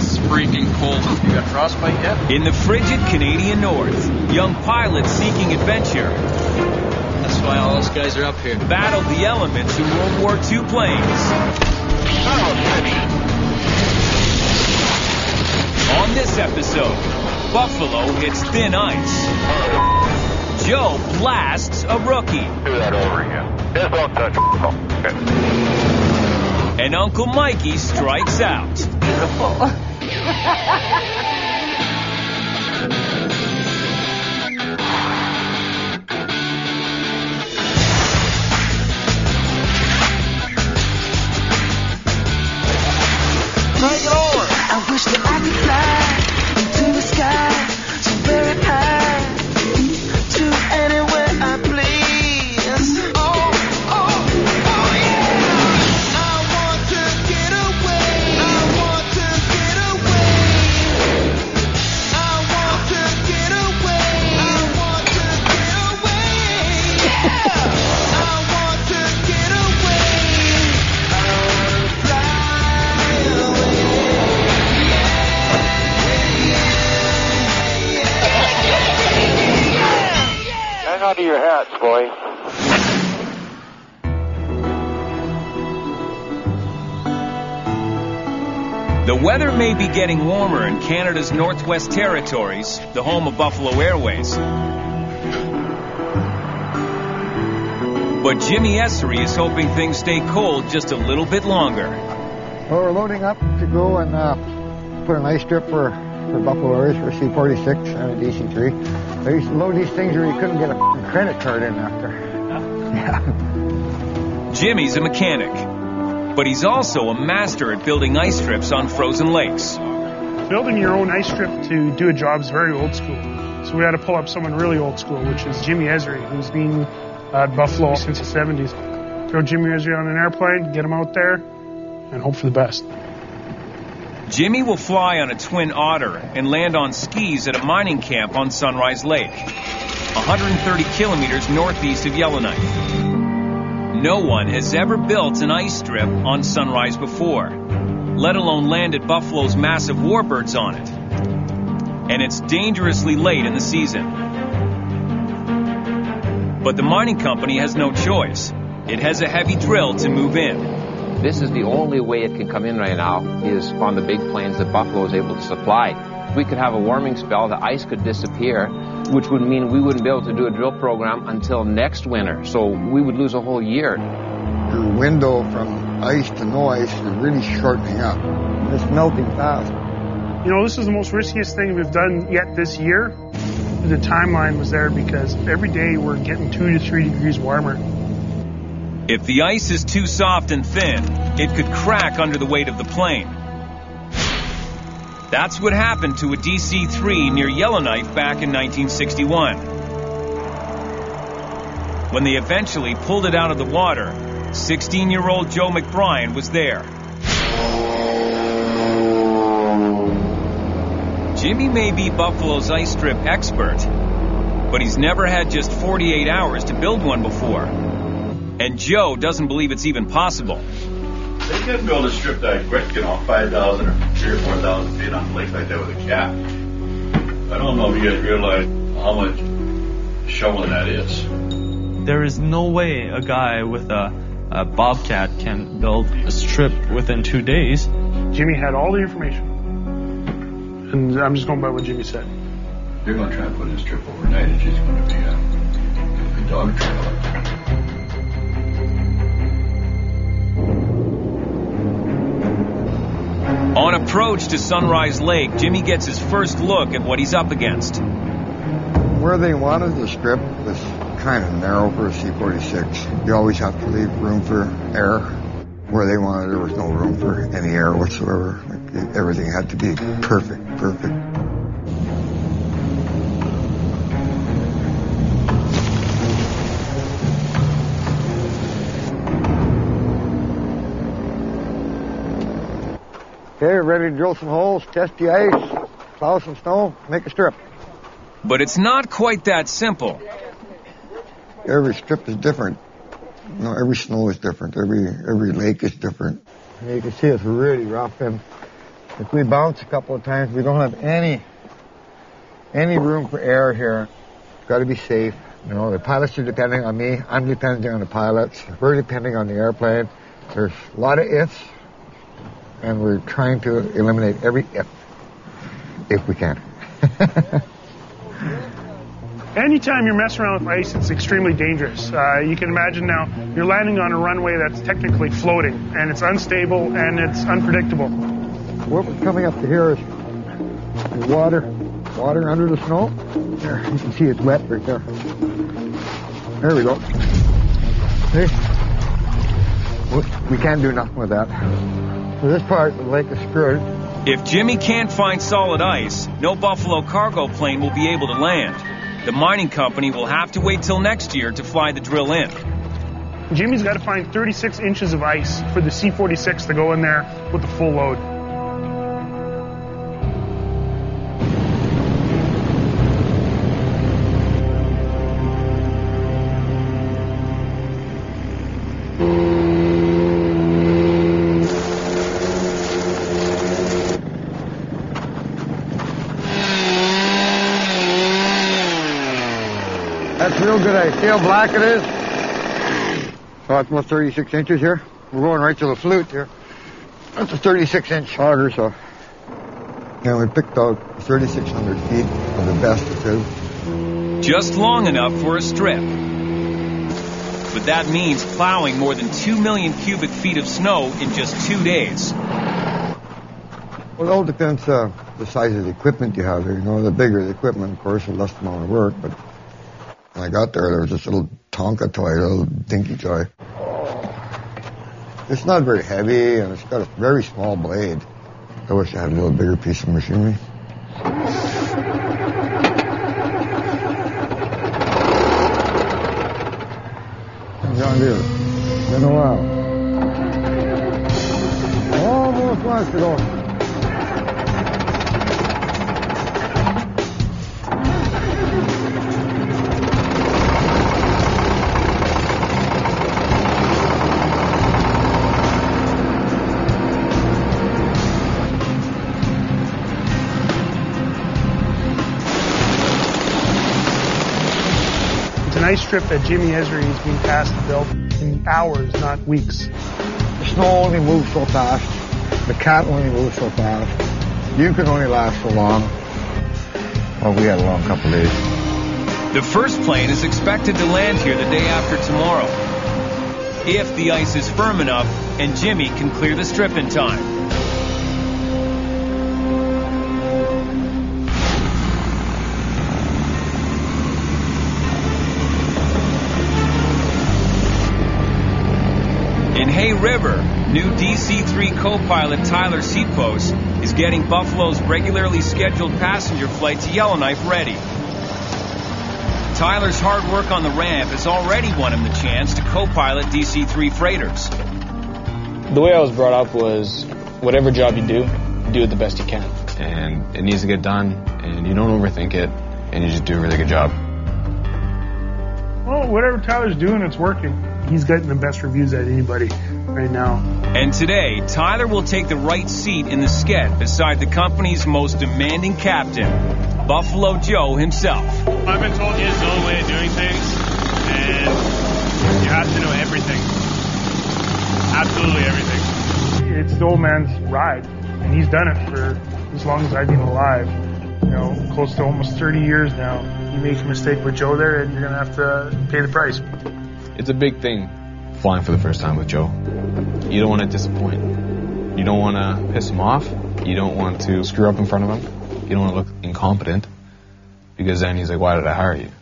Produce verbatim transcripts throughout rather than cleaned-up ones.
It's freaking cold. You got frostbite yet? In the frigid Canadian North, young pilots seeking adventure. That's why all those guys are up here. Battled the elements in World War Two planes. On this episode, Buffalo hits thin ice. Joe blasts a rookie. Do that over again. Just don't touch okay. And Uncle Mikey strikes out. Beautiful. I wish that I could fly into the sky so very high to anywhere I please. Oh, oh, oh yeah! I want to get away. I want to get away. I want to get away. I want to get away. Yeah! I want to get away. I want to fly away. Hang on to your hats, boy. The weather may be getting warmer in Canada's Northwest Territories, the home of Buffalo Airways. But Jimmy Essery is hoping things stay cold just a little bit longer. Well, we're loading up to go and uh, put an ice strip for, for Buffalo Airways for C forty-six and a D C three. I used to load these things where you couldn't get a credit card in after. Yeah. Jimmy's a mechanic, but he's also a master at building ice strips on frozen lakes. Building your own ice strip to do a job is very old school. So we had to pull up someone really old school, which is Jimmy Essery, who's been at Buffalo since the seventies. Throw Jimmy Essery on an airplane, get him out there, and hope for the best. Jimmy will fly on a Twin Otter and land on skis at a mining camp on Sunrise Lake, one hundred thirty kilometers northeast of Yellowknife. No one has ever built an ice strip on Sunrise before, let alone landed Buffalo's massive warbirds on it. And it's dangerously late in the season. But the mining company has no choice. It has a heavy drill to move in. This is the only way it can come in right now is on the big plains that Buffalo is able to supply. We could have a warming spell, the ice could disappear, which would mean we wouldn't be able to do a drill program until next winter. So we would lose a whole year. Your window from ice to no ice is really shortening up. It's melting fast. You know, this is the most riskiest thing we've done yet this year. The timeline was there because every day we're getting two to three degrees warmer. If the ice is too soft and thin, it could crack under the weight of the plane. That's what happened to a D C three near Yellowknife back in nineteen sixty-one. When they eventually pulled it out of the water, sixteen-year-old Joe McBrien was there. Jimmy may be Buffalo's ice strip expert, but he's never had just forty-eight hours to build one before. And Joe doesn't believe it's even possible. They can build a strip that quick, you know, five thousand or three or four thousand feet on a lake like that with a cap. I don't know if you guys realize how much shoveling that is. There is no way a guy with a, a Bobcat can build a strip within two days. Jimmy had all the information. And I'm just going by what Jimmy said. They're going to try and put in a strip overnight. It's just going to be a, a dog trail. On approach to Sunrise Lake, Jimmy gets his first look at what he's up against. Where they wanted the strip was kind of narrow for a C forty-six. You always have to leave room for air. Where they wanted, there was no room for any air whatsoever. Everything had to be perfect, perfect. Okay, ready to drill some holes, test the ice, plow some snow, make a strip. But it's not quite that simple. Every strip is different. You know, every snow is different. Every every lake is different. And you can see it's really rough. And If we bounce a couple of times, we don't have any any room for error here. It's got to be safe. You know, the pilots are depending on me. I'm depending on the pilots. We're depending on the airplane. There's a lot of ifs, and we're trying to eliminate every if, if we can. Anytime you're messing around with ice, it's extremely dangerous. Uh, you can imagine now you're landing on a runway that's technically floating, and it's unstable and it's unpredictable. What we're coming up to here is water, water under the snow. There, you can see it's wet right there. There we go. See? We can't do nothing with that. So this part of the lake is screwed. If Jimmy can't find solid ice, no Buffalo cargo plane will be able to land. The mining company will have to wait till next year to fly the drill in. Jimmy's got to find thirty-six inches of ice for the C forty-six to go in there with the full load. That's real good ice. See how black it is? So that's about thirty-six inches here. We're going right to the flute here. That's a thirty-six inch auger, so. And we picked out thirty-six hundred feet of the best it is. Just long enough for a strip. But that means plowing more than two million cubic feet of snow in just two days. Well, it all depends uh, the size of the equipment you have there. You know, the bigger the equipment, of course, the less amount of work, but when I got there, there was this little Tonka toy, a little dinky toy. It's not very heavy, and it's got a very small blade. I wish I had a little bigger piece of machinery. John Deere. Been a while. Almost wants to go. It's an ice strip that Jimmy Esri has been tasked to build in hours, not weeks. The snow only moves so fast. The cat only moves so fast. You can only last so long. Well, we had a long couple of days. The first plane is expected to land here the day after tomorrow, if the ice is firm enough and Jimmy can clear the strip in time. In Hay River, new D C three co-pilot Tyler Seapost is getting Buffalo's regularly scheduled passenger flight to Yellowknife ready. Tyler's hard work on the ramp has already won him the chance to co-pilot D C three freighters. The way I was brought up was, whatever job you do, do it the best you can. And it needs to get done, and you don't overthink it, and you just do a really good job. Well, whatever Tyler's doing, it's working. He's getting the best reviews at anybody right now. And today, Tyler will take the right seat in the sked beside the company's most demanding captain, Buffalo Joe himself. I've been told his own way of doing things, and you have to know everything. Absolutely everything. It's the old man's ride, and he's done it for as long as I've been alive. You know, close to almost thirty years now. You make a mistake with Joe there, and you're going to have to pay the price. It's a big thing, flying for the first time with Joe. You don't want to disappoint. You don't want to piss him off. You don't want to screw up in front of him. You don't want to look incompetent, because then he's like, why did I hire you?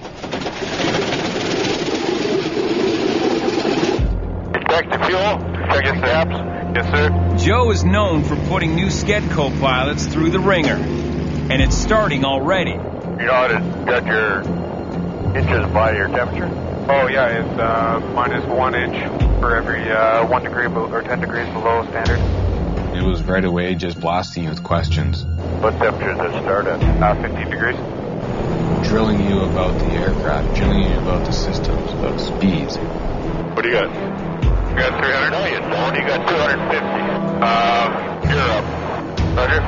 Check the fuel. Check your straps. Yes, sir. Joe is known for putting new sked co-pilots through the ringer, and it's starting already. You know how to got your inches by your temperature? Oh yeah, it's uh, minus one inch for every uh, one degree below, or ten degrees below standard. It was right away just blasting you with questions. What temperature does it start at? Uh, fifteen degrees. Drilling you about the aircraft, drilling you about the systems, about speeds. What do you got? You got three hundred? No, you don't. You got two hundred fifty. Um, you're up. Roger.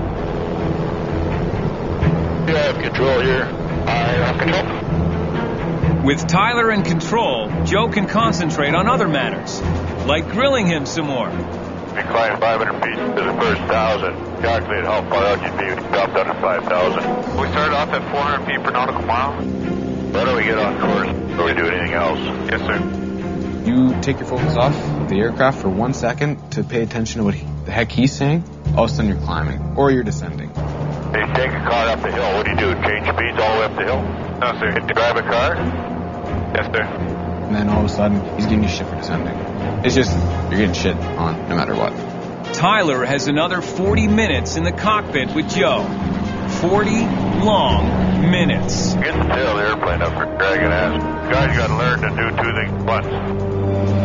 You have control here. I have control. With Tyler in control, Joe can concentrate on other matters, like grilling him some more. We climb five hundred feet to the first thousand. Calculate how far out you'd be dropped under five thousand. We started off at four hundred feet per nautical mile. Why don't we get on course before we do anything else? Yes, sir. You take your focus off the aircraft for one second to pay attention to what he, the heck he's saying. All of a sudden you're climbing, or you're descending. Hey, take a car up the hill. What do you do? Change speeds all the way up the hill? No, sir. Hit to drive a car? Yes, sir. And then all of a sudden, he's giving you shit for descending. It's just, you're getting shit on no matter what. Tyler has another forty minutes in the cockpit with Joe. forty long minutes. Get the tail of the airplane up for dragging ass. Guys got to learn to do two things at once.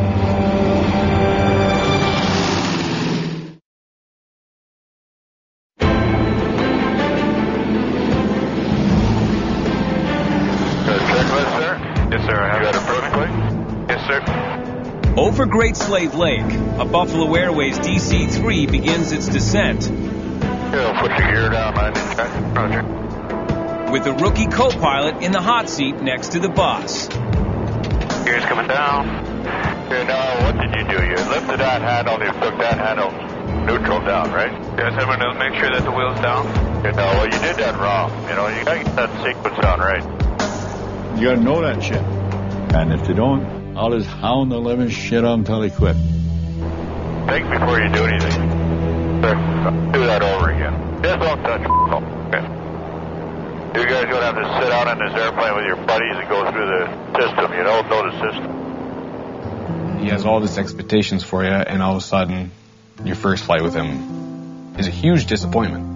Yes, sir. I have You got it perfectly? Yes, sir. Over Great Slave Lake, a Buffalo Airways D C three begins its descent. Yeah, put your gear down, man. Roger. With a rookie co-pilot in the hot seat next to the boss. Gears coming down. Okay, now what did you do? You lifted that handle, you took that handle neutral down, right? Yes, I'm going to make sure that the wheel's down. Okay, now, well, you did that wrong. You know, you got to get that sequence down right. You gotta know that shit. And if they don't, I'll just hound the living shit on until they quit. Think before you do anything. Sir, do that over again. Just don't touch it. Okay. You guys are going to have to sit out in this airplane with your buddies and go through the system. You don't know the system. He has all these expectations for you, and all of a sudden, your first flight with him is a huge disappointment.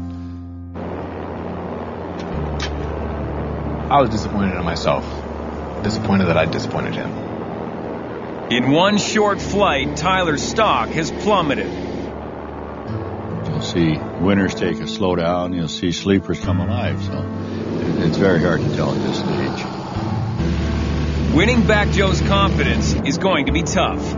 I was disappointed in myself. Disappointed that I disappointed him. In one short flight, Tyler's stock has plummeted. You'll see winners take a slow down. You'll see sleepers come alive. So it's very hard to tell at this stage. Winning back Joe's confidence is going to be tough.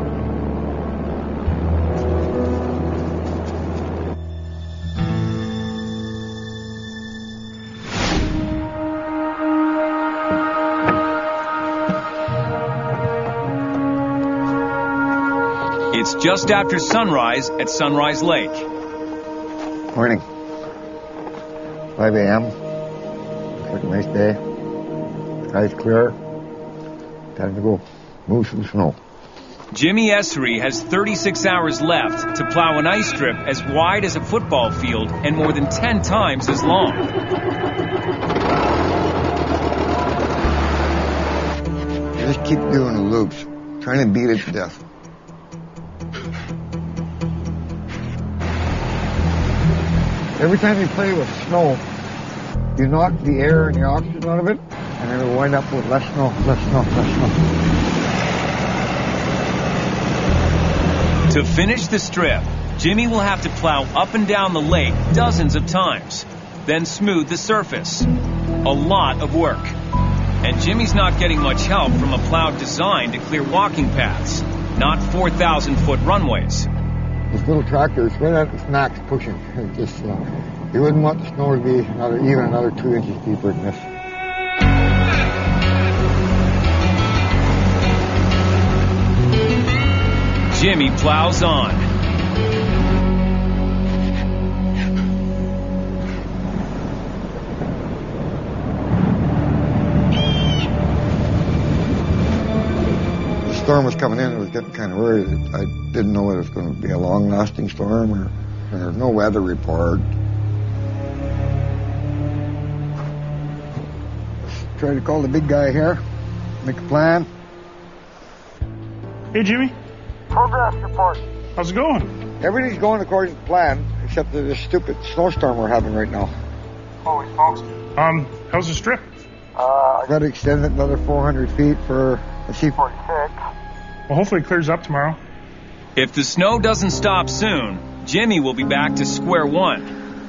It's just after sunrise at Sunrise Lake. Morning. five a.m. Looks like a nice day. Sky's clear. Time to go move some snow. Jimmy Essery has thirty-six hours left to plow an ice strip as wide as a football field and more than ten times as long. Just keep doing the loops, trying to beat it to death. Every time you play with snow, you knock the air and the oxygen out of it, and then it'll wind up with less snow, less snow, less snow. To finish the strip, Jimmy will have to plow up and down the lake dozens of times, then smooth the surface. A lot of work. And Jimmy's not getting much help from a plow designed to clear walking paths, not four thousand foot runways. This little tractor is right at its max pushing. It just, uh, you wouldn't want the snow to be another, even another two inches deeper than this. Jimmy plows on. The storm was coming in. I was getting kind of worried. I didn't know whether it was going to be a long-lasting storm or there's no weather report. Let's try to call the big guy here, make a plan. Hey, Jimmy. Progress report. How's it going? Everything's going according to plan, except for this stupid snowstorm we're having right now. Holy smokes. Um, how's the strip? Uh, I got to extend it another four hundred feet for a C forty-six. Well, hopefully it clears up tomorrow. If the snow doesn't stop soon, Jimmy will be back to square one.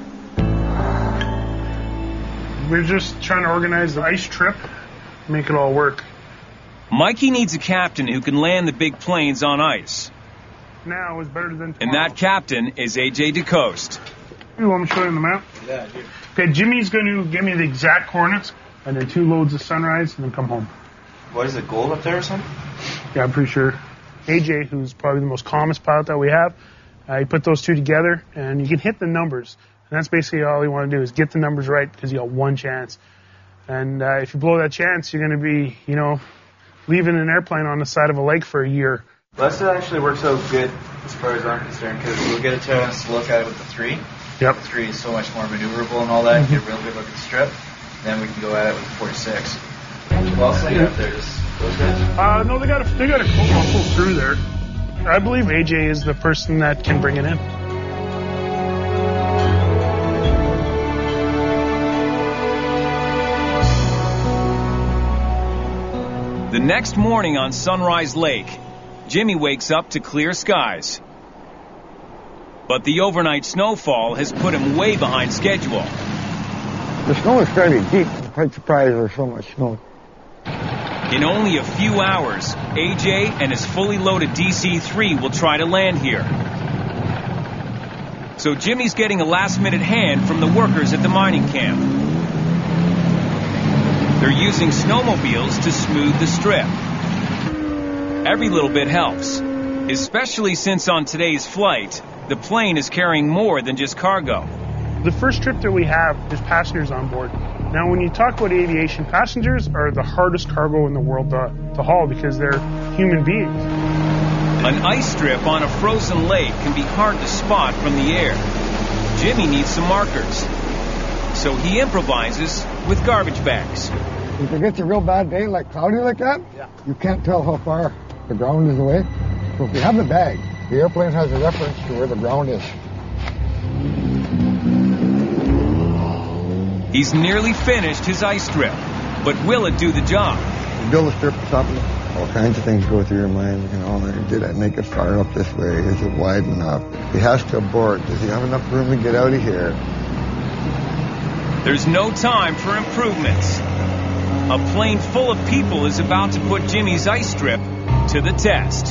We're just trying to organize the ice trip, make it all work. Mikey needs a captain who can land the big planes on ice. Now is better than tomorrow. And that captain is A J DeCoste. You want me to show you the map? Yeah, I do. Okay, Jimmy's going to give me the exact coordinates, and then two loads of Sunrise, and then come home. What is it, gold up there or something? Yeah, I'm pretty sure. A J, who's probably the most calmest pilot that we have, uh, he put those two together, and you can hit the numbers. And that's basically all you want to do is get the numbers right, because you got one chance. And uh, if you blow that chance, you're going to be, you know, leaving an airplane on the side of a lake for a year. Well, that actually works out good as far as I'm concerned, because we'll get a chance to look at it with the three. Yep. The three is so much more maneuverable and all that. Mm-hmm. Get a real good look at the strip. Then we can go at it with the forty-six. Who else they got up there? Just those guys? Uh, no, they got a, they got a full, full crew there. I believe A J is the person that can bring it in. The next morning on Sunrise Lake, Jimmy wakes up to clear skies. But the overnight snowfall has put him way behind schedule. The snow is fairly deep. I'm quite surprised there's so much snow. In only a few hours, A J and his fully loaded D C three will try to land here. So Jimmy's getting a last-minute hand from the workers at the mining camp. They're using snowmobiles to smooth the strip. Every little bit helps, especially since on today's flight, the plane is carrying more than just cargo. The first trip that we have, there's passengers on board. Now, when you talk about aviation, passengers are the hardest cargo in the world to, to haul because they're human beings. An ice strip on a frozen lake can be hard to spot from the air. Jimmy needs some markers, so he improvises with garbage bags. If it gets a real bad day, like cloudy like that, yeah. You can't tell how far the ground is away. So if you have the bag, the airplane has a reference to where the ground is. He's nearly finished his ice strip, but will it do the job? You build a strip or something, all kinds of things go through your mind. You know, did I make it far up this way? Is it wide enough? He has to abort. Does he have enough room to get out of here? There's no time for improvements. A plane full of people is about to put Jimmy's ice strip to the test.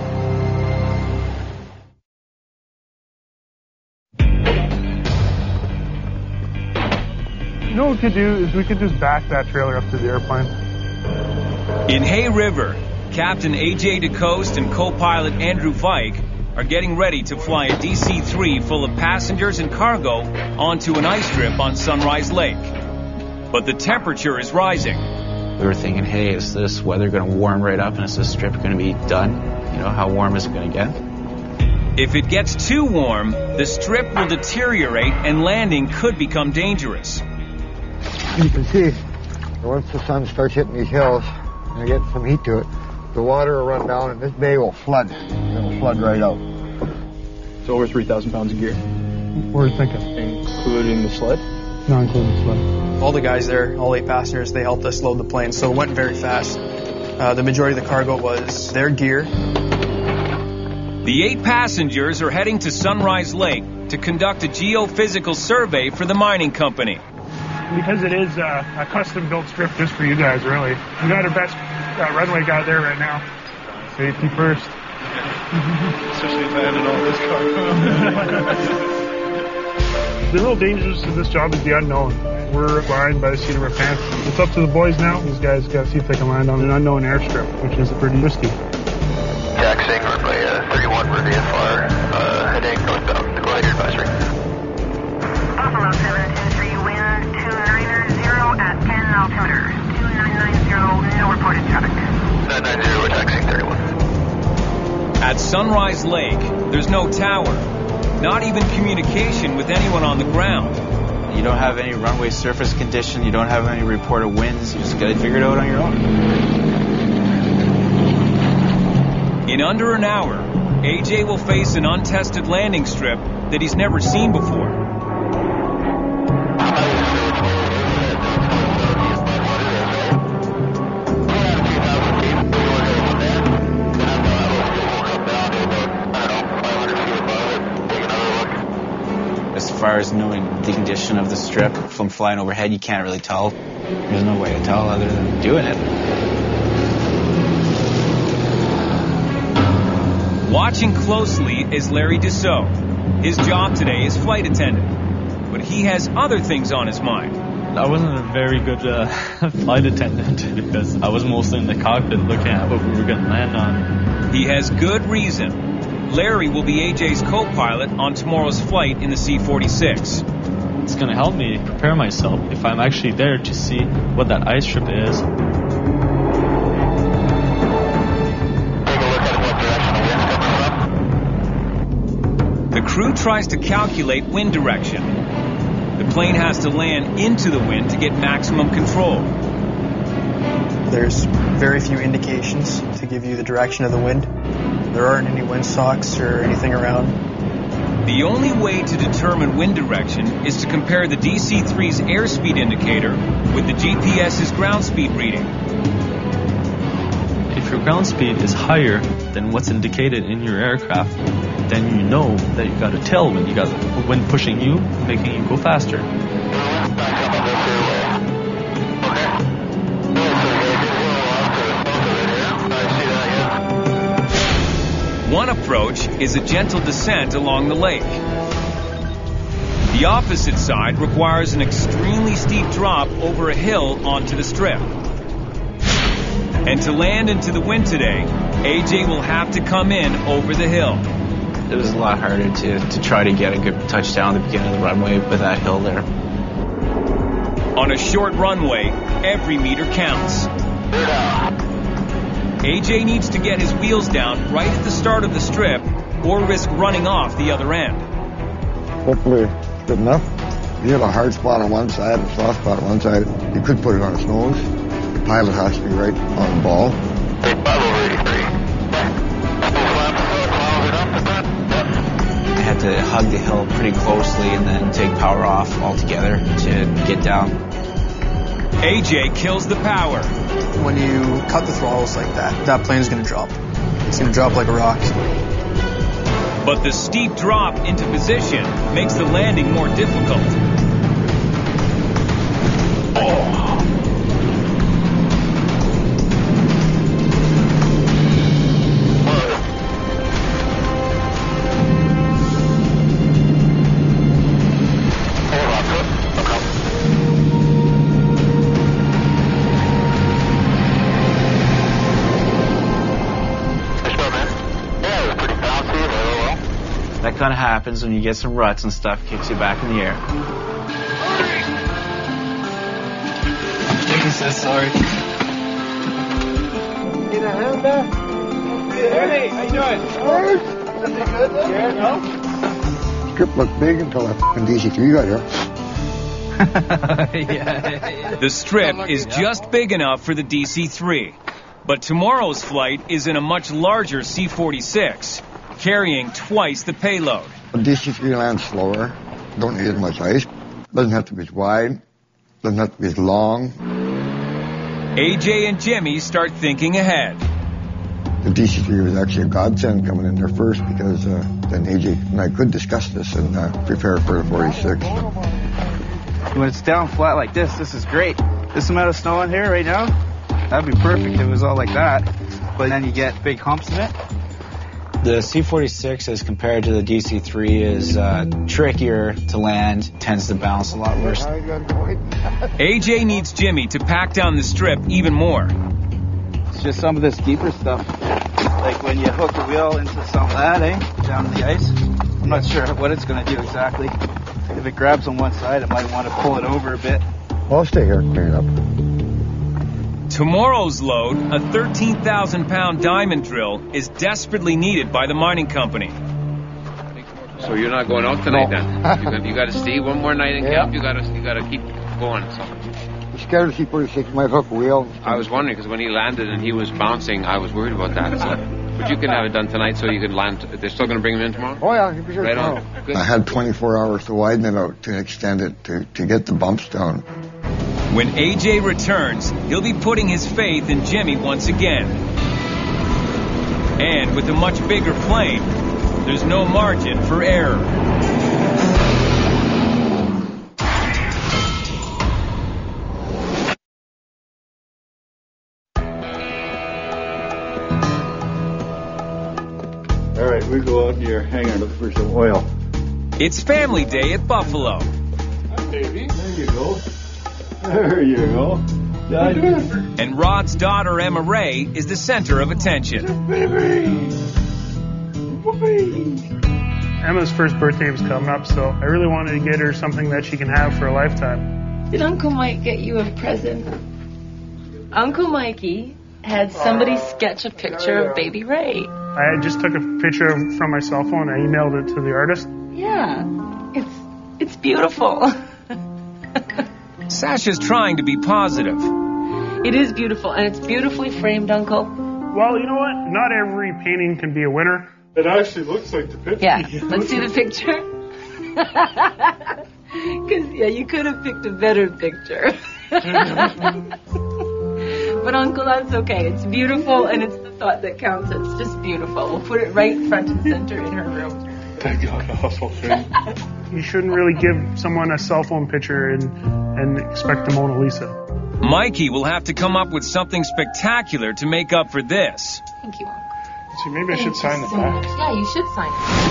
You know what we could do is we could just back that trailer up to the airplane. In Hay River, Captain A J DeCoste and co-pilot Andrew Vike are getting ready to fly a D C three full of passengers and cargo onto an ice strip on Sunrise Lake. But the temperature is rising. We were thinking, hey, is this weather going to warm right up and is this strip going to be done? You know, how warm is it going to get? If it gets too warm, the strip will deteriorate and landing could become dangerous. You can see, once the sun starts hitting these hills and I get some heat to it, the water will run down and this bay will flood. It'll flood right out. It's over three thousand pounds of gear. What are you thinking? Including the sled? Not including the sled. All the guys there, all eight passengers, they helped us load the plane, so it went very fast. Uh, the majority of the cargo was their gear. The eight passengers are heading to Sunrise Lake to conduct a geophysical survey for the mining company. Because it is uh, a custom-built strip just for you guys, really. We got our best uh, runway guy there right now. Safety first. Especially if I added all this cargo. The real dangers of this job is the unknown. We're flying by the seat of our pants. It's up to the boys now. These guys got to see if they can land on an unknown airstrip, which is pretty risky. Taxiing runway uh, thirty-one for V F R, uh, heading northbound. Go ahead, advisory. Buffalo seven two three, wind two nine zero at ten altimeter. two nine nine zero, no reported traffic. nine nine zero, we're taxiing thirty-one. At Sunrise Lake, there's no tower, not even communication with anyone on the ground. You don't have any runway surface condition, you don't have any reported winds, you just got to figure it out on your own. In under an hour, A J will face an untested landing strip that he's never seen before. As far as knowing the condition of the strip from flying overhead, you can't really tell. There's no way to tell other than doing it. Watching closely is Larry Dussault. His job today is flight attendant. but he has other things on his mind. I wasn't a very good uh, flight attendant because I was mostly in the cockpit looking at what we were going to land on. He has good reason. Larry will be A J's co-pilot on tomorrow's flight in the C forty-six. It's going to help me prepare myself if I'm actually there to see what that ice strip is. The crew tries to calculate wind direction. The plane has to land into the wind to get maximum control. There's very few indications to give you the direction of the wind. There aren't any windsocks or anything around. The only way to determine wind direction is to compare the D C three's airspeed indicator with the G P S's ground speed reading. If your ground speed is higher than what's indicated in your aircraft, then you know that you got a tailwind. You got a wind pushing you, making you go faster. One approach is a gentle descent along the lake. The opposite side requires an extremely steep drop over a hill onto the strip. And to land into the wind today, A J will have to come in over the hill. It was a lot harder to, to try to get a good touchdown at the beginning of the runway with that hill there. On a short runway, every meter counts. A J needs to get his wheels down right at the start of the strip or risk running off the other end. Hopefully it's good enough. If you have a hard spot on one side and a soft spot on one side, you could put it on its nose. The pilot has to be right on the ball. I had to hug the hill pretty closely and then take power off altogether to get down. A J kills the power. When you cut the throttles like that, that plane is going to drop. It's going to drop like a rock. But the steep drop into position makes the landing more difficult. Oh. That kind of happens when you get some ruts and stuff, kicks you back in the air. He says sorry. Get a hand back. Hey, how you doing? Everything good? Yeah, no? Strip looked big until that f***ing D C three got here. yeah. The strip is just big enough for the D C three. But tomorrow's flight is in a much larger C forty-six. Carrying twice the payload. The D C three lands slower, don't need as much ice, doesn't have to be as wide, doesn't have to be as long. A J and Jimmy start thinking ahead. The D C three was actually a godsend coming in there first because uh, then A J and I could discuss this and uh, prepare for the forty-six. When it's down flat like this, this is great. This amount of snow in here right now, that'd be perfect if it was all like that. But then you get big humps in it. The C forty-six as compared to the D C three is uh, trickier to land, tends to bounce a lot worse. A J needs Jimmy to pack down the strip even more. It's just some of this deeper stuff. Like when you hook a wheel into some of that, eh, down in the ice. I'm not sure what it's going to do exactly. If it grabs on one side, it might want to pull it over a bit. Well, I'll stay here and clean it up. Tomorrow's load, a thirteen thousand pound diamond drill, is desperately needed by the mining company. So you're not going out tonight no. then? You got, you got to stay one more night in yeah. camp. You got to you got to keep going. So. I'm scared of C forty-six might hook a wheel. I was wondering because when he landed and he was bouncing, I was worried about that. So. But you can have it done tonight so you can land. They're still going to bring him in tomorrow? Oh, yeah, for sure. Right tomorrow. on. Good. I had twenty-four hours to widen it out to extend it to, to get the bumps down. When A J returns, he'll be putting his faith in Jimmy once again. And with a much bigger plane, there's no margin for error. All right, we go out to your hangar, look for some oil. It's family day at Buffalo. Baby. There you go. There you go. And Rod's daughter, Emma Ray, is the center of attention. Emma's first birthday was coming up, so I really wanted to get her something that she can have for a lifetime. Did Uncle Mike get you a present? Uncle Mikey had somebody sketch a picture of baby Ray. I just took a picture of, from my cell phone. I emailed it to the artist. Yeah, it's it's beautiful. Sasha's trying to be positive. It is beautiful, and it's beautifully framed, Uncle. Well, you know what? Not every painting can be a winner. It actually looks like the picture. Yeah, let's see the picture. Because, yeah, you could have picked a better picture. But, Uncle, that's okay. It's beautiful, and it's the thought that counts. It's just beautiful. We'll put it right front and center in her room. That god awful thing. You shouldn't really give someone a cell phone picture and, and expect the Mona Lisa. Mikey will have to come up with something spectacular to make up for this. Thank you, Uncle. See, maybe I should sign the back. Yeah, you should sign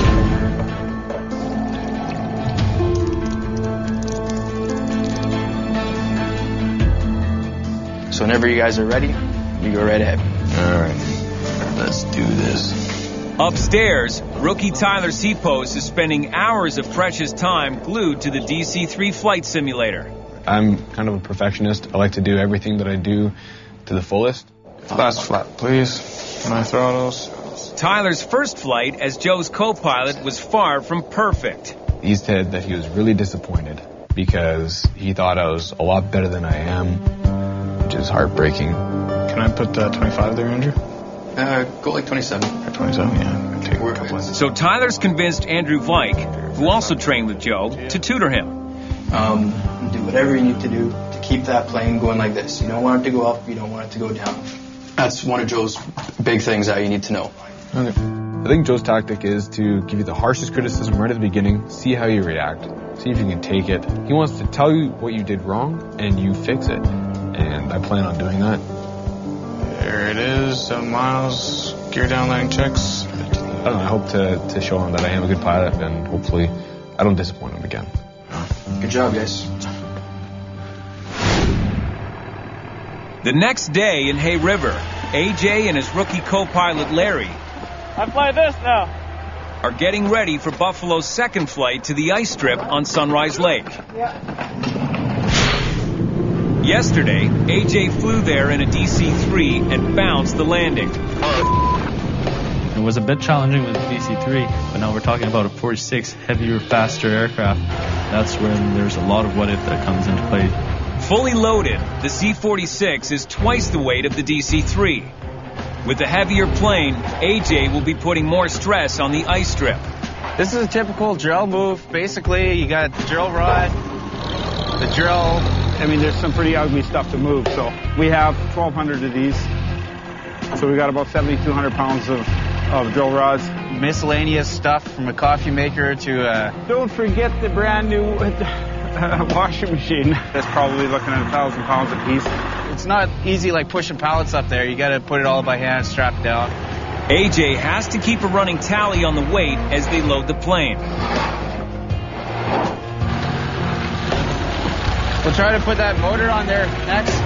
So whenever you guys are ready, you go right ahead. All right, let's do this. Upstairs, rookie Tyler Seapost is spending hours of precious time glued to the D C three flight simulator. I'm kind of a perfectionist. I like to do everything that I do to the fullest. Last flap, please. My throttles. Tyler's first flight as Joe's co-pilot was far from perfect. He said that he was really disappointed because he thought I was a lot better than I am, which is heartbreaking. Can I put uh, twenty-five there, Andrew? Uh, go like twenty-seven. Or twenty-seven, yeah. Take a couple of... So Tyler's convinced Andrew Vike, who also trained with Joe, to tutor him. Um, do whatever you need to do to keep that plane going like this. You don't want it to go up, you don't want it to go down. That's one of Joe's big things that you need to know. Okay. I think Joe's tactic is to give you the harshest criticism right at the beginning, see how you react, see if you can take it. He wants to tell you what you did wrong, and you fix it. And I plan on doing that. There it is, seven miles, gear down landing checks. I don't know, I hope to, to show him that I am a good pilot, and hopefully I don't disappoint him again. Good job, guys. The next day in Hay River, A J and his rookie co-pilot Larry I fly this now. are getting ready for Buffalo's second flight to the ice strip on Sunrise Lake. Yeah. Yesterday, A J flew there in a D C three and bounced the landing. It was a bit challenging with D C three, but now we're talking about a forty-six heavier, faster aircraft. That's when there's a lot of what if that comes into play. Fully loaded, the C forty-six is twice the weight of the D C three. With the heavier plane, A J will be putting more stress on the ice strip. This is a typical drill move. Basically, you got the drill rod, the drill. I mean, there's some pretty ugly stuff to move. So we have twelve hundred of these. So we got about seventy-two hundred pounds of, of drill rods. Miscellaneous stuff from a coffee maker to a... Don't forget the brand new uh, washing machine. That's probably looking at a thousand pounds a piece. It's not easy like pushing pallets up there. You got to put it all by hand, strapped down. A J has to keep a running tally on the weight as they load the plane. We'll try to put that motor on there next.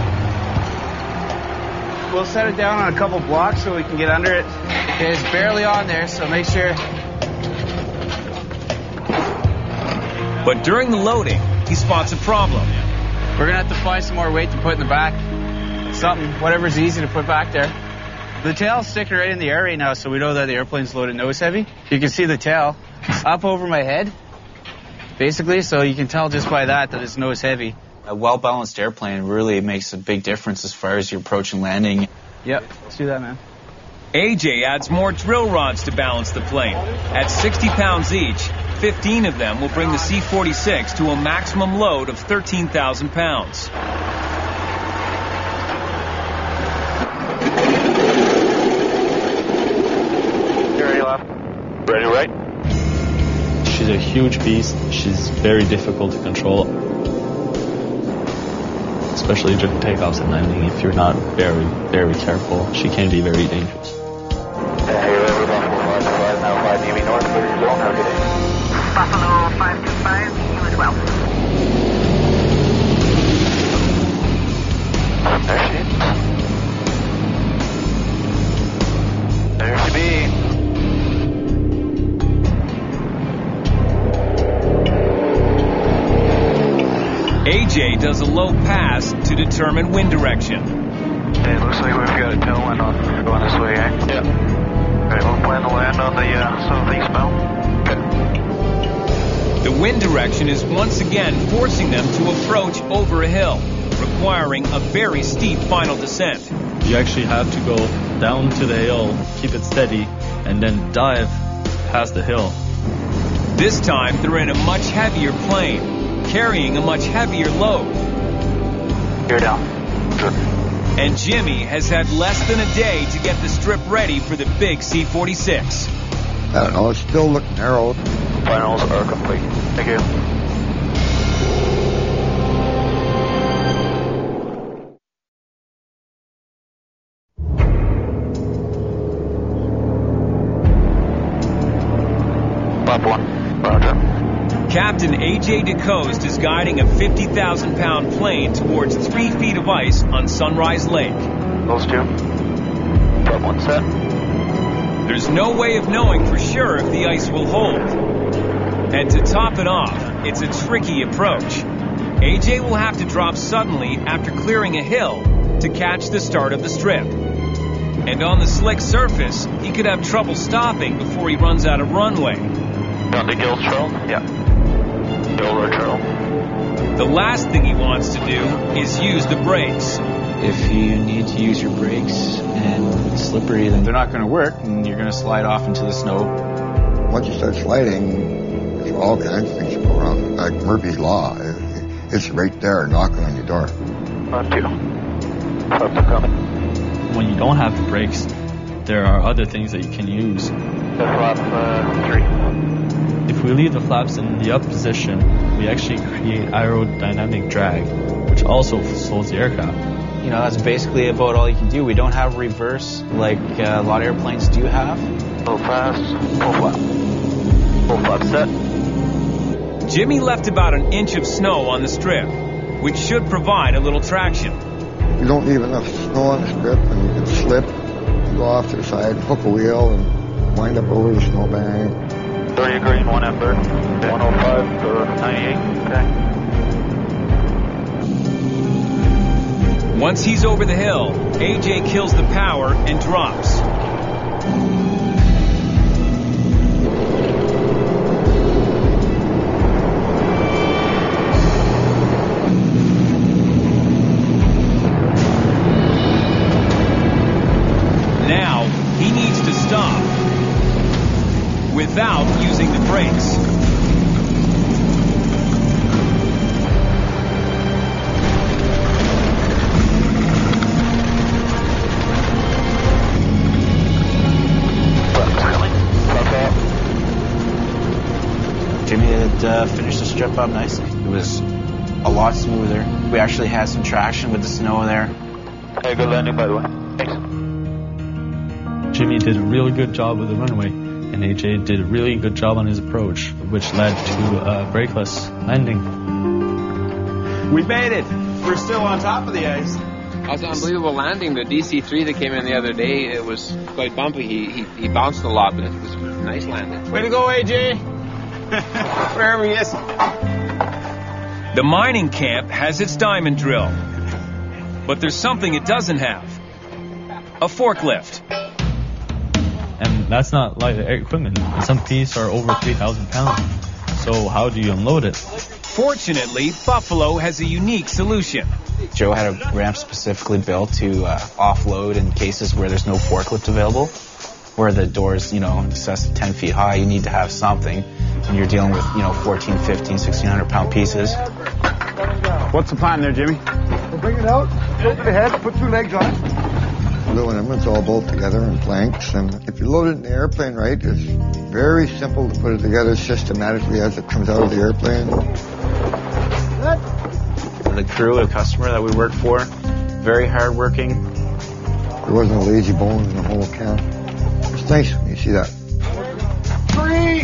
We'll set it down on a couple blocks so we can get under it. Okay, it's barely on there, so make sure. But during the loading, he spots a problem. We're going to have to find some more weight to put in the back. Something, whatever's easy to put back there. The tail's sticking right in the air right now, so we know that the airplane's loaded nose heavy. You can see the tail up over my head, basically, so you can tell just by that that it's nose heavy. A well-balanced airplane really makes a big difference as far as your approach and landing. Yep, let's do that, man. A J adds more drill rods to balance the plane. At sixty pounds each, fifteen of them will bring the C forty-six to a maximum load of thirteen thousand pounds. Ready left. Ready right. She's a huge beast. She's very difficult to control, especially during takeoffs and landing. If you're not very, very careful, she can be very dangerous. Hey, River, Buffalo five two five, now five D B north, clear your zone, have a good day. Buffalo five two five, you as well. J does a low pass to determine wind direction. Hey, it looks like we've got a tailwind on going this way, eh? Yeah. Alright, we'll plan to land on the uh, southeast bound. The wind direction is once again forcing them to approach over a hill, requiring a very steep final descent. You actually have to go down to the hill, keep it steady, and then dive past the hill. This time they're in a much heavier plane, carrying a much heavier load. You're down. Sure. And Jimmy has had less than a day to get the strip ready for the big C forty-six. I don't know, it's still looking narrow. Finals are complete. Thank you. Captain A J DeCoste is guiding a fifty thousand pound plane towards three feet of ice on Sunrise Lake. Those two. Top one set. There's no way of knowing for sure if the ice will hold. And to top it off, it's a tricky approach. A J will have to drop suddenly after clearing a hill to catch the start of the strip. And on the slick surface, he could have trouble stopping before he runs out of runway. On the Gill Trail? Yeah. Gill Road Trail. The last thing he wants to do is use the brakes. If you need to use your brakes and it's slippery, then they're not going to work and you're going to slide off into the snow. Once you start sliding, there's all kinds of things that go wrong. Like Murphy's Law, it's right there knocking on your door. Not two. Up to coming. When you don't have the brakes, there are other things that you can use. The flap uh, three. If we leave the flaps in the up position, we actually create aerodynamic drag, which also slows the aircraft. You know, that's basically about all you can do. We don't have reverse like uh, a lot of airplanes do have. Full fast, full flap. Full flap set. Jimmy left about an inch of snow on the strip, which should provide a little traction. You don't leave enough snow on the strip and you can slip, go off to the side, hook a wheel and wind up over the snowbank. thirty green, one ember, one oh five to ninety-eight, okay. Once he's over the hill, A J kills the power and drops. Now, he needs to stop without using the brakes. Jimmy had uh, finished the strip up nicely. It was a lot smoother. We actually had some traction with the snow there. Hey, good landing, by the way. Thanks. Jimmy did a really good job with the runway, and A J did a really good job on his approach, which led to a brakeless landing. We made it. We're still on top of the ice. That was an unbelievable landing. The D C three that came in the other day, it was quite bumpy. He, he, he bounced a lot, but it was a nice landing. Way to go, A J. Wherever he is. The mining camp has its diamond drill, but there's something it doesn't have. A forklift. And that's not light equipment. Some pieces are over three thousand pounds. So how do you unload it? Fortunately, Buffalo has a unique solution. Joe had a ramp specifically built to uh, offload in cases where there's no forklift available, where the door's, you know, in excess of ten feet high. You need to have something when you're dealing with, you know, fourteen, fifteen, sixteen hundred pound pieces. What's the plan there, Jimmy? We'll bring it out, tilt the head, put two legs on it. Aluminum, it's all bolted together in planks, and if you load it in the airplane right, it's very simple to put it together systematically as it comes out of the airplane. The crew, a customer that we worked for, very hardworking. There wasn't a lazy bone in the whole camp. It's nice when you see that. Tree!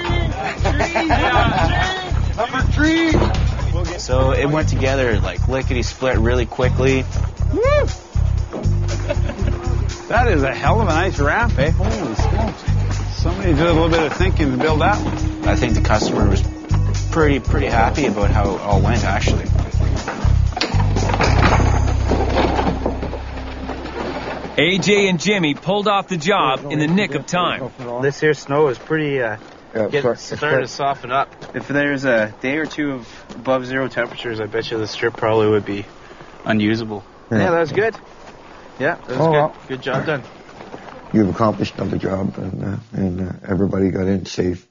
Tree! Tree! Number tree! So it went together like lickety-split really quickly. Woo! That is a hell of a nice ramp, eh? Holy smokes. Somebody did a little bit of thinking to build that one. I think the customer was pretty, pretty happy about how it all went, actually. A J and Jimmy pulled off the job in the nick of time. This here snow is pretty, uh, Yeah, getting, start- starting to soften up. If there's a day or two of above zero temperatures, I bet you the strip probably would be unusable. Yeah. Yeah, that was good. Yeah, that was Oh, good. well. Good job done. You've accomplished another job, and uh, and uh, everybody got in safe.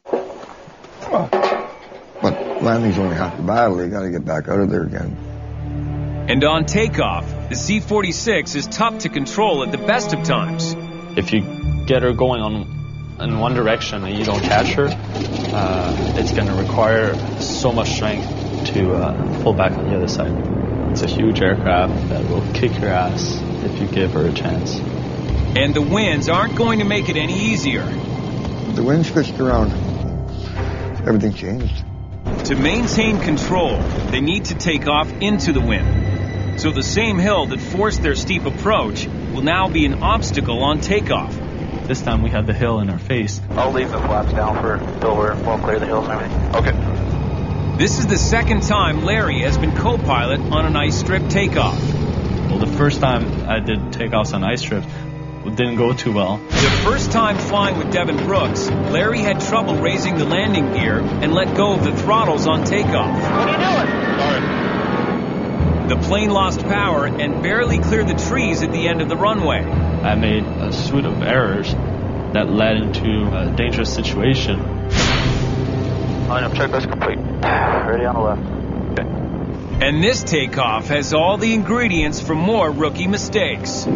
But landing's only half the battle. You got to get back out of there again. And on takeoff, the C forty-six is tough to control at the best of times. If you get her going on in one direction and you don't catch her, uh, it's going to require so much strength to uh, pull back on the other side. It's a huge aircraft that will kick your ass if you give her a chance. And the winds aren't going to make it any easier. The wind switched around. Everything changed. To maintain control, they need to take off into the wind. So the same hill that forced their steep approach will now be an obstacle on takeoff. This time we had the hill in our face. I'll leave the flaps down for till we're well clear of the hills and everything. Okay. This is the second time Larry has been co-pilot on an ice strip takeoff. Well, the first time I did takeoffs on ice strips, it didn't go too well. The first time flying with Devin Brooks, Larry had trouble raising the landing gear and let go of the throttles on takeoff. What are you doing? Sorry. The plane lost power and barely cleared the trees at the end of the runway. I made a suite of errors that led into a dangerous situation. Line up checklist complete. Ready on the left. Okay. And this takeoff has all the ingredients for more rookie mistakes.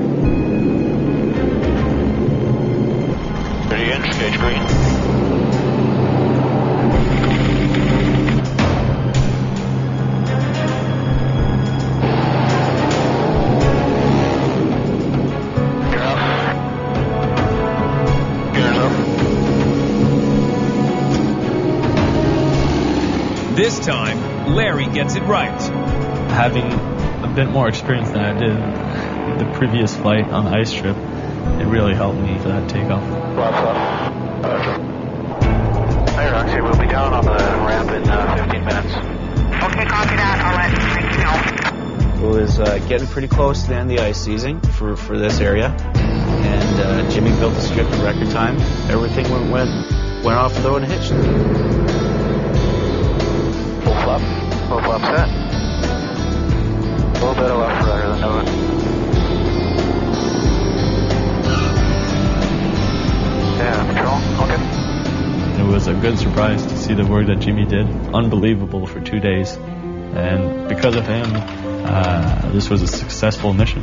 thirty inch, gauge green. Gear up. Gears up. This time, Larry gets it right. Having a bit more experience than I did the previous flight on the ice strip, it really helped me for that takeoff. Flaps up. Hey, Roxy, we'll be down on the ramp in uh, fifteen minutes. Okay, copy that. I'll let you know. It was uh, getting pretty close to the end of the ice season for, for this area. And uh, Jimmy built the strip in record time. Everything went went, went off without a hitch. Full flap. Full flap set. A little bit of left rudder than no. Yeah, control. Okay. It was a good surprise to see the work that Jimmy did. Unbelievable for two days. And because of him, uh, this was a successful mission.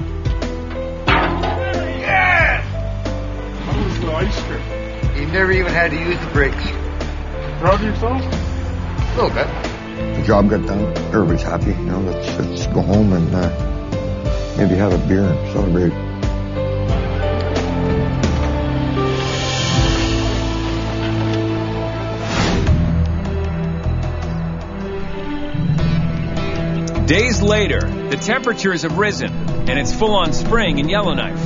Yeah! How was the ice strip? You never even had to use the brakes. Proud of yourself? A little bit. The job got done. Everybody's happy. You know, let's, let's go home and uh, maybe have a beer and celebrate. Days later, the temperatures have risen, and it's full-on spring in Yellowknife.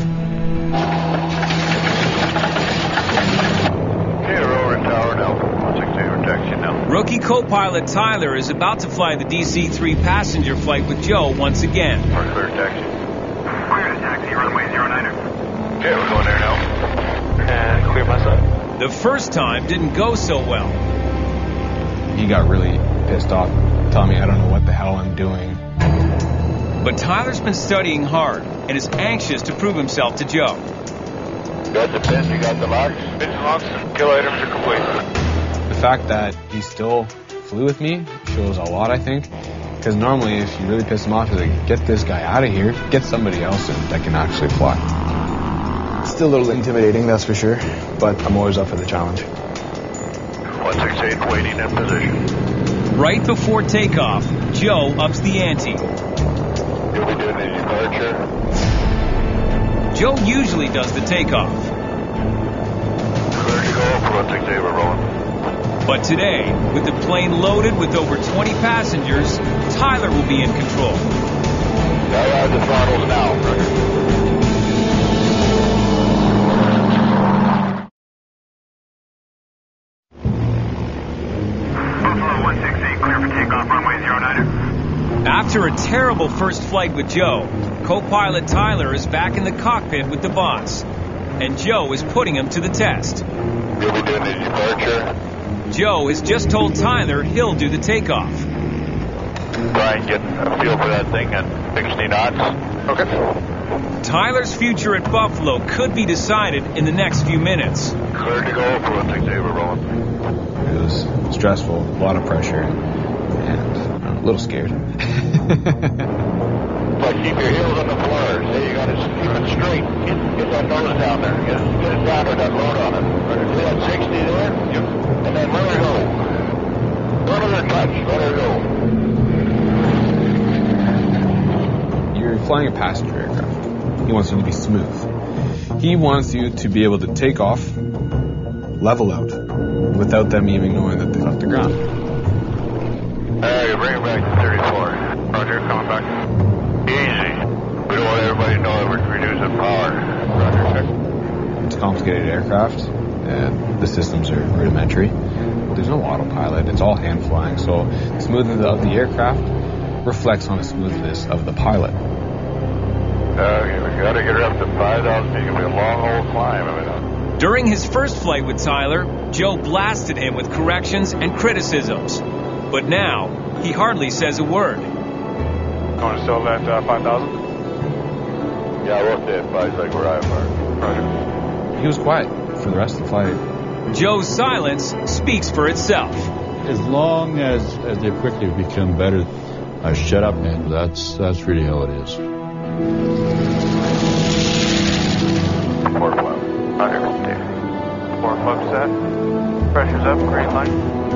Okay, we're over in tower now. one six eight, we're taxiing now. Rookie co-pilot Tyler is about to fly the D C three passenger flight with Joe once again. First clear taxi. Clear to taxi, runway zero niner. Okay, we're going there now. And clear my side. The first time didn't go so well. He got really pissed off, telling me I don't know what the hell I'm doing. But Tyler's been studying hard and is anxious to prove himself to Joe. You got the pins, you got the locks. Pins and locks and kill items are complete. The fact that he still flew with me shows a lot, I think. Because normally, if you really piss him off, you're like, get this guy out of here, get somebody else in that can actually fly. It's still a little intimidating, that's for sure, but I'm always up for the challenge. one six eight waiting in position. Right before takeoff, Joe ups the ante. You'll be doing the departure. Joe usually does the takeoff. Clear to go for one six eight, we're rolling. But today, with the plane loaded with over twenty passengers, Tyler will be in control. Now ride the throttles now, Roger. one six eight, clear for takeoff, runway zero niner. After a terrible first flight with Joe, co-pilot Tyler is back in the cockpit with the boss, and Joe is putting him to the test. You'll be doing the departure. Joe has just told Tyler he'll do the takeoff. Try and get a feel for that thing at sixty knots. Okay. Tyler's future at Buffalo could be decided in the next few minutes. Clear to go for one six eight, we're rolling. It was stressful, a lot of pressure, and I'm a little scared. But keep your heels on the floor. Say you got to keep it straight. Get, get that nose down there. Get, get it down with that load on it. See that sixty there? Yep. And then let her go. Let her touch. Let her go. You're flying a passenger aircraft. He wants you to be smooth. He wants you to be able to take off, level out, without them even knowing that they left the ground. Alright, bring it back to thirty-four. Roger, coming back. Easy. We don't want everybody to know that we're reducing power. Roger, check. It's a complicated aircraft, and the systems are rudimentary. There's no autopilot. It's all hand flying, so the smoothness of the aircraft reflects on the smoothness of the pilot. Okay, we gotta get her up to five thousand feet. It's gonna be a long old climb. I mean, During his first flight with Tyler, Joe blasted him with corrections and criticisms. But now, he hardly says a word. Want to sell that uh, five thousand? yeah, we'll stay at five like where I am. Roger. He was quiet for the rest of the flight. Joe's silence speaks for itself. As long as, as they quickly become better, I shut up, and that's that's really how it is. Four flow. Roger. Four flow set. Pressure's up. Green light.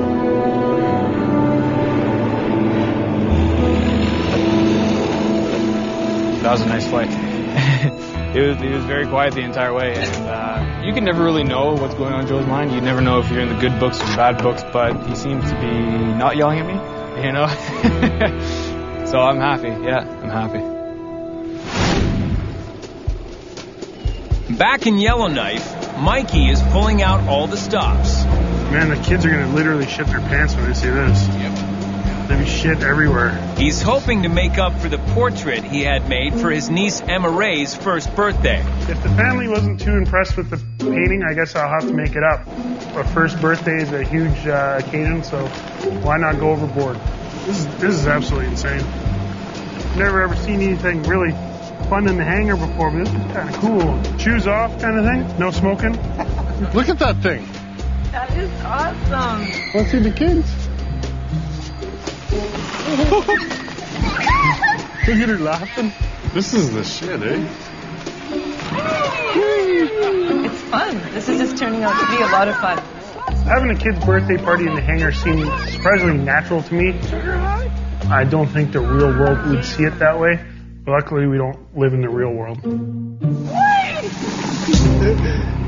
That was a nice flight. it was it was very quiet the entire way, and uh, you can never really know what's going on in Joe's mind. You never know if you're in the good books or the bad books, but he seems to be not yelling at me, you know. So I'm happy. Yeah, I'm happy. Back in Yellowknife, Mikey is pulling out all the stops. Man, the kids are going to literally shit their pants when they see this. Yep. There'll be shit everywhere. He's hoping to make up for the portrait he had made for his niece Emma Ray's first birthday. If the family wasn't too impressed with the painting, I guess I'll have to make it up. A first birthday is a huge uh, occasion, so why not go overboard? This is, this is absolutely insane. Never ever seen anything really fun in the hangar before, but this is kind of cool. Shoes off kind of thing, no smoking. Look at that thing. That is awesome. Let's see the kids. Look at her laughing. This is the shit, eh? It's fun. This is just turning out to be a lot of fun. Having a kid's birthday party in the hangar seemed surprisingly natural to me. I don't think the real world would see it that way. Luckily, we don't live in the real world.